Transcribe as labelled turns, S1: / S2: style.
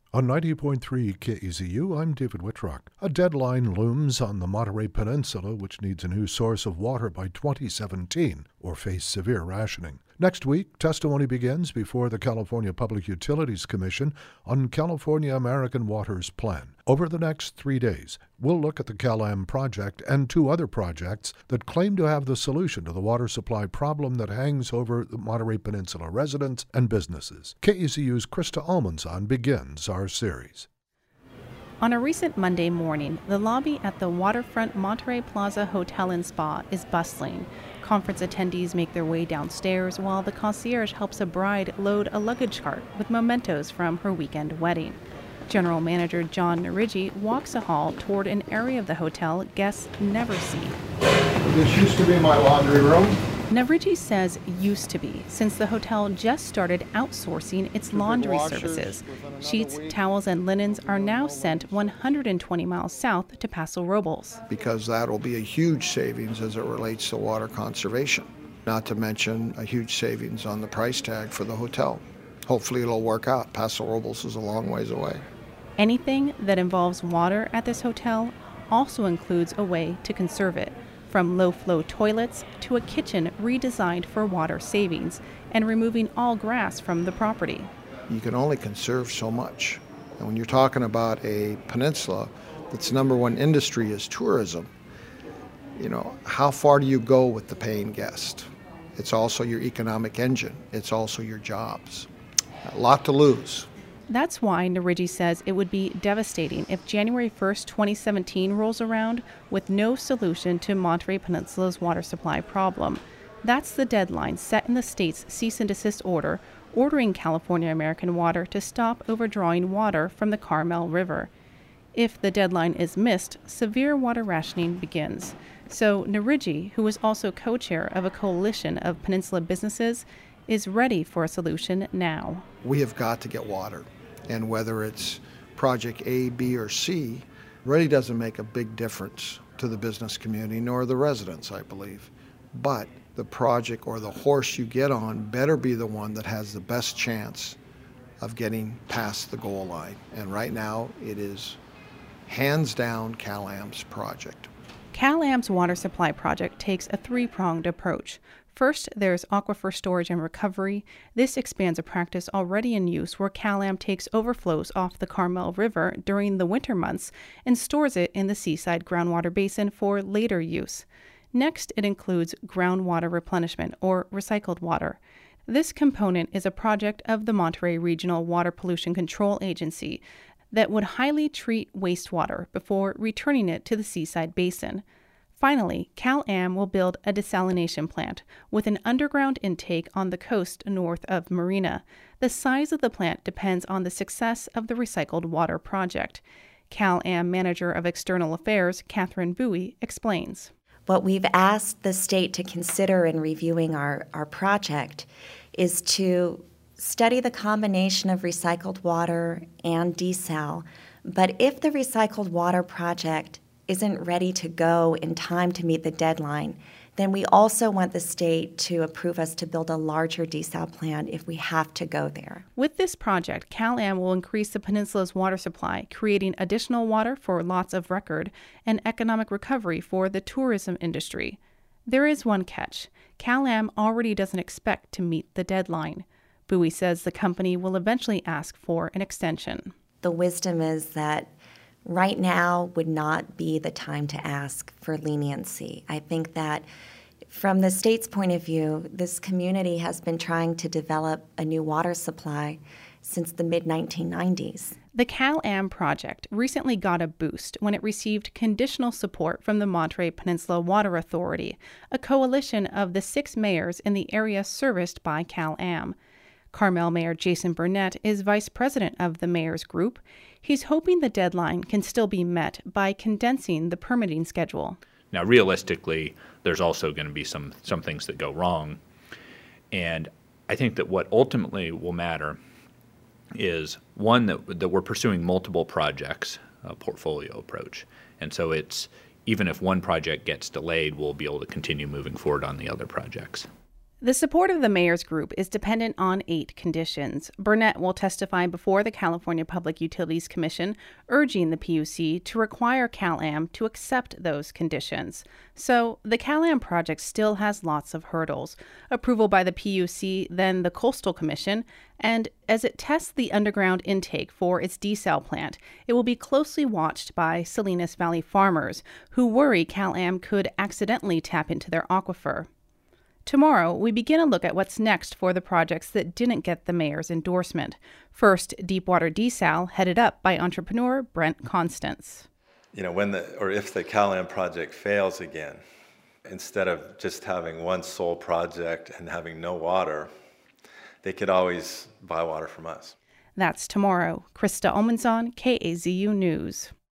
S1: On 90.3 KEZU, I'm David Whitrock. A deadline looms on the Monterey Peninsula, which needs a new source of water by 2017 or face severe rationing. Next week, testimony begins before the California Public Utilities Commission on California American Water's plan. Over the next 3 days, we'll look at the CalAm project and two other projects that claim to have the solution to the water supply problem that hangs over the Monterey Peninsula residents and businesses. KEZU's Krista Almanzon begins our series.
S2: On a recent Monday morning, the lobby at the waterfront Monterey Plaza Hotel and Spa is bustling. Conference attendees make their way downstairs while the concierge helps a bride load a luggage cart with mementos from her weekend wedding. General Manager John Narigi walks a hall toward an area of the hotel guests never see.
S3: This used to be my laundry room.
S2: Narigi says used to be, since the hotel just started outsourcing its laundry services. Sheets, towels, and linens are now sent 120 miles south to Paso Robles.
S3: Because that will be a huge savings as it relates to water conservation, not to mention a huge savings on the price tag for the hotel. Hopefully it'll work out. Paso Robles is a long ways away.
S2: Anything that involves water at this hotel also includes a way to conserve it, from low-flow toilets to a kitchen redesigned for water savings and removing all grass from the property.
S3: You can only conserve so much. And when you're talking about a peninsula that's number one industry is tourism, how far do you go with the paying guest? It's also your economic engine. It's also your jobs. A lot to lose.
S2: That's why Narigi says it would be devastating if January 1st, 2017 rolls around with no solution to Monterey Peninsula's water supply problem. That's the deadline set in the state's cease and desist order, ordering California American Water to stop overdrawing water from the Carmel River. If the deadline is missed, severe water rationing begins. So Narigi, who is also co-chair of a coalition of peninsula businesses, is ready for a solution now.
S3: We have got to get water. And whether it's project A, B, or C, really doesn't make a big difference to the business community nor the residents, I believe. But the project or the horse you get on better be the one that has the best chance of getting past the goal line. And right now, it is hands down CalAm's project.
S2: CalAm's water supply project takes a three-pronged approach. First, there's aquifer storage and recovery. This expands a practice already in use where CalAm takes overflows off the Carmel River during the winter months and stores it in the Seaside groundwater basin for later use. Next, it includes groundwater replenishment, or recycled water. This component is a project of the Monterey Regional Water Pollution Control Agency that would highly treat wastewater before returning it to the Seaside basin. Finally, CalAm will build a desalination plant with an underground intake on the coast north of Marina. The size of the plant depends on the success of the recycled water project. CalAm Manager of External Affairs, Catherine Bowie, explains.
S4: What we've asked the state to consider in reviewing our project is to study the combination of recycled water and desal. But if the recycled water project isn't ready to go in time to meet the deadline, then we also want the state to approve us to build a larger desal plant if we have to go there.
S2: With this project, CalAm will increase the peninsula's water supply, creating additional water for lots of record and economic recovery for the tourism industry. There is one catch. CalAm already doesn't expect to meet the deadline. Bowie says the company will eventually ask for an extension.
S4: The wisdom is that right now would not be the time to ask for leniency. I think that from the state's point of view, this community has been trying to develop a new water supply since the mid-1990s.
S2: The CalAm project recently got a boost when it received conditional support from the Monterey Peninsula Water Authority, a coalition of the 6 mayors in the area serviced by CalAm. Carmel Mayor Jason Burnett is vice president of the mayor's group. He's hoping the deadline can still be met by condensing the permitting schedule.
S5: Now, realistically, there's also going to be some things that go wrong. And I think that what ultimately will matter is, one, that we're pursuing multiple projects, a portfolio approach. And so it's, even if one project gets delayed, we'll be able to continue moving forward on the other projects.
S2: The support of the mayor's group is dependent on 8 conditions. Burnett will testify before the California Public Utilities Commission, urging the PUC to require CalAm to accept those conditions. So, the CalAm project still has lots of hurdles. Approval by the PUC, then the Coastal Commission, and as it tests the underground intake for its desal plant, it will be closely watched by Salinas Valley farmers, who worry CalAm could accidentally tap into their aquifer. Tomorrow, we begin a look at what's next for the projects that didn't get the mayor's endorsement. First, Deepwater Desal, headed up by entrepreneur Brent Constance.
S6: If the CalAm project fails again, instead of just having one sole project and having no water, they could always buy water from us.
S2: That's tomorrow. Krista Omenzon, KAZU News.